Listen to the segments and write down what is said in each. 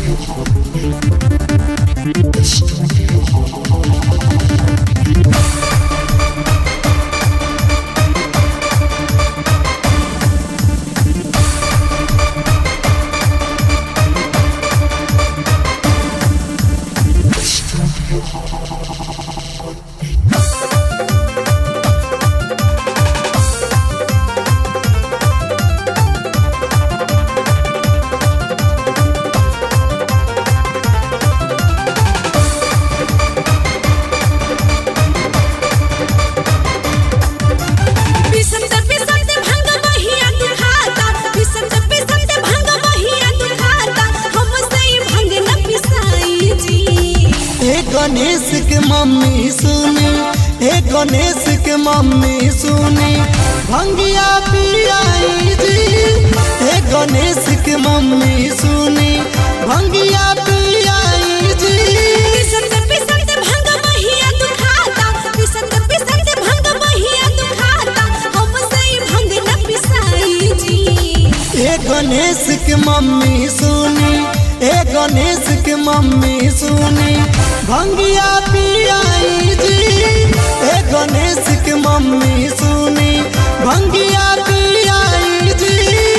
गणेश के मम्मी सुनी, हे गणेश के मम्मी सुनी, भंगिया पियाई जी। हे गणेश के मम्मी सुनी, भंगिया पियाई जी। पिसंत पिसंत भंग बहिया दुखाता, पिसंत पिसंत भंग बहिया दुखाता, हमसे भंग न पिसाई जी। हे गणेश के मम्मी सुनी, हे गणेश के मम्मी सुनी, भंगिया पियाई जी। हे गणेश के मम्मी सुनी, भंगिया पियाई जी।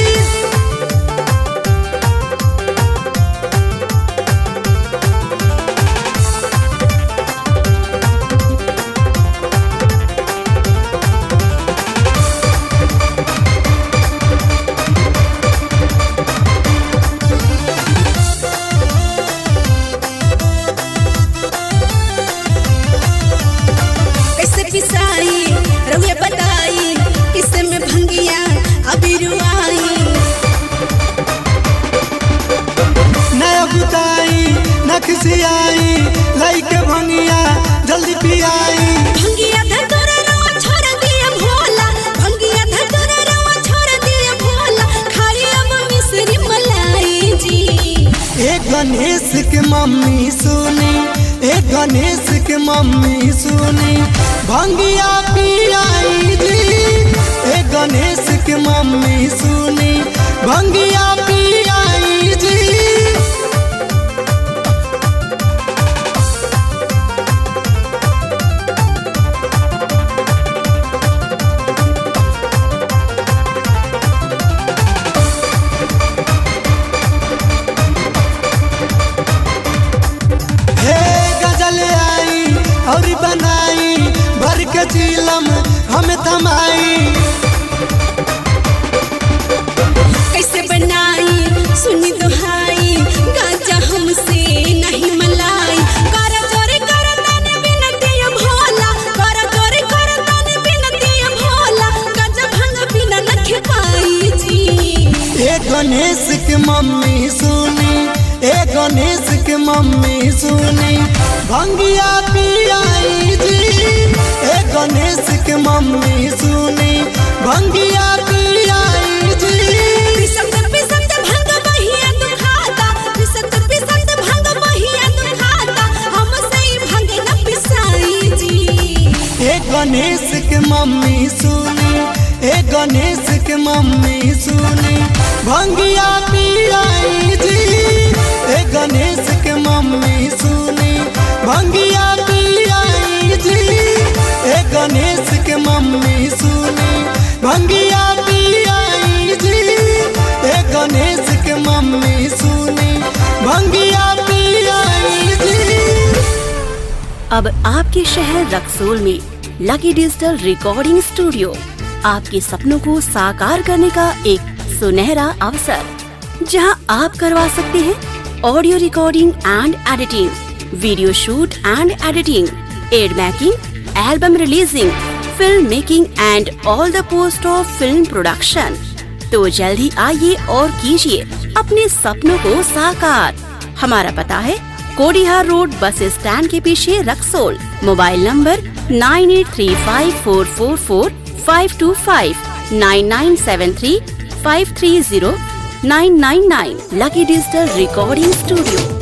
खिसियाई लाइके भंगिया जल्दी पियाई। भंगिया धतुर रवा छोड़ दिया भोला, भंगिया धतुर रवा छोड़ दिया भोला, खाई अब मिश्री मलाई जी। हे गणेश के मम्मी सुनी, हे गणेश के मम्मी सुनी, भंगिया पियाई जी। हे गणेश के मम्मी सुनी, भंगिया पियाई जी। और बनाई भर के चीलम हमें थमाई। कैसे बनाई सुनी दुहाई, गाजा हमसे नहीं मलाई। करा चोरी करा ताने बिनती भोला, करा चोरी करा ताने बिनती भोला, गाजा भंग बिना न खिपाई जी। हे गणेश के मम्मी सुनी, हे गणेश के मम्मी सुनी, भंगिया पियाई जी। हे गणेश के मम्मी सुनी, भंगिया पियाई जी। पिसंत पिसंत भंग बहिया दुखाता, पिसंत पिसंत भंग बहिया दुखाता, हमसे भंग न पिसाई जी। हे गणेश के मम्मी सुनी, हे गणेश के मम्मी सुनी, भंगिया पियाई जी। हे गणेश के मम्मी सुनी, भंगिया पियाई जी। हे गणेश के मम्मी सुनी, भंगिया पियाई जी। हे गणेश के मम्मी सुनी, भंगिया पियाई जी। अब आपके शहर रक्सौल में लकी डिजिटल रिकॉर्डिंग स्टूडियो आपके सपनों को साकार करने का एक सुनहरा अवसर, जहां आप करवा सकते हैं audio recording and editing, video shoot and editing, ad making, album releasing, film making and all the post of film production. तो जल्दी आइए और कीजिए अपने सपनों को साकार। हमारा पता है कोडिहार रोड बस स्टैंड के पीछे Raxaul. Mobile number 9835444525, 9973530999। Lucky digital recording studio.